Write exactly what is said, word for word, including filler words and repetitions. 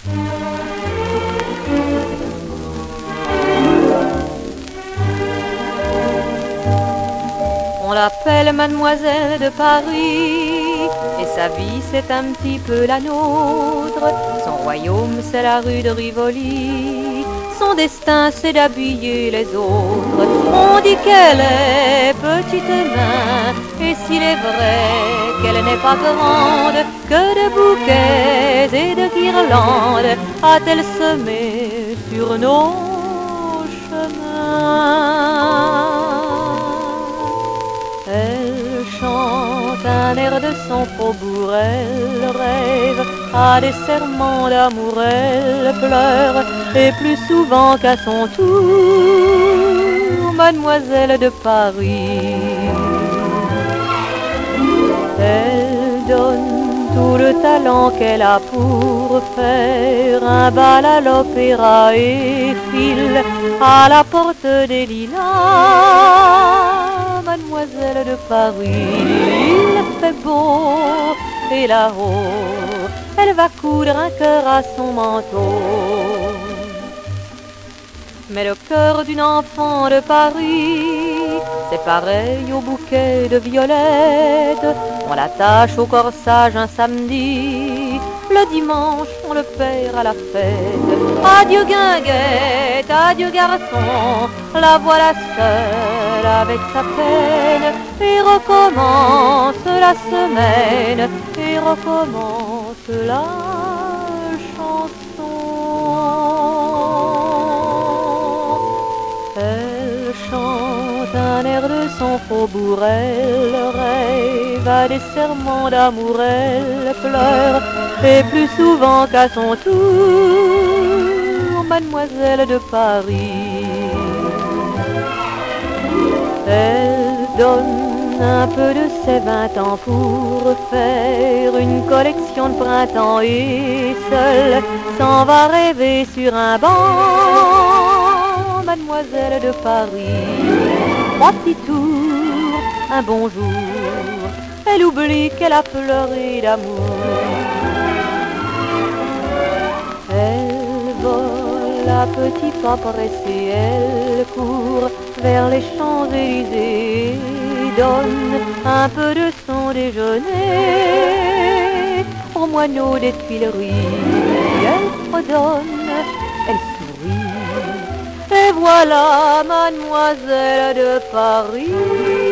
On l'appelle Mademoiselle de Paris, et sa vie c'est un petit peu la nôtre. Son royaume c'est la rue de Rivoli, son destin c'est d'habiller les autres. On dit qu'elle est petite et mince, et s'il est vrai qu'elle n'est pas grande, que de bouquets et de guirlandes a-t-elle semé sur nos chemins. Elle chante un air de son faubourg, elle rêve à des serments d'amour, elle pleure, et plus souvent qu'à son tour, Mademoiselle de Paris. Elle donne tout le talent qu'elle a pour faire un bal à l'opéra et file à la porte des lilas. Mademoiselle de Paris, il fait beau, et là-haut, elle va coudre un cœur à son manteau. Mais le cœur d'une enfant de Paris, c'est pareil au bouquet de violettes. On l'attache au corsage un samedi, le dimanche on le perd à la fête. Adieu guinguette, adieu garçon, la voilà seule avec sa peine, et recommence la semaine, et recommence la chanson. Elle chante un air de son faubourg, elle rêve à des serments d'amour, elle pleure, et plus souvent qu'à son tour, Mademoiselle de Paris. Elle donne un peu de ses vingt ans pour faire une collection de printemps, et seule s'en va rêver sur un banc, Mademoiselle de Paris. Trois petits tours, un bonjour, elle oublie qu'elle a pleuré d'amour. Elle vole à petits pas pressés, elle court vers les Champs-Élysées, donne un peu de son déjeuner aux moineaux des Tuileries. Elle redonne, elle sourit, et voilà Mademoiselle de Paris.